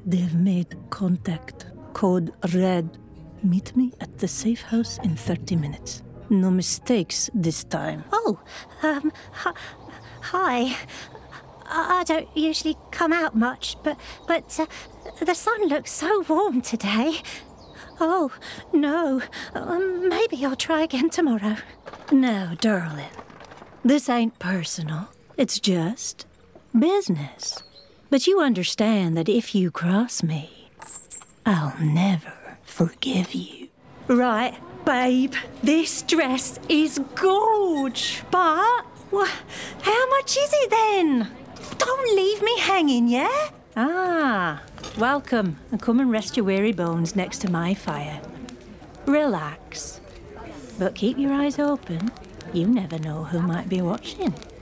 They've made contact. Code red. Meet me at the safe house in 30 minutes. No mistakes this time. Oh, hi. I don't usually come out much, but the sun looks so warm today. Oh, no. Maybe I'll try again tomorrow. Now, darling, this ain't personal. It's just business. But you understand that if you cross me, I'll never forgive you. Right, babe, this dress is gorge, but how much is it then? Don't leave me hanging, yeah? Ah, welcome, and come and rest your weary bones next to my fire. Relax, but keep your eyes open. You never know who might be watching.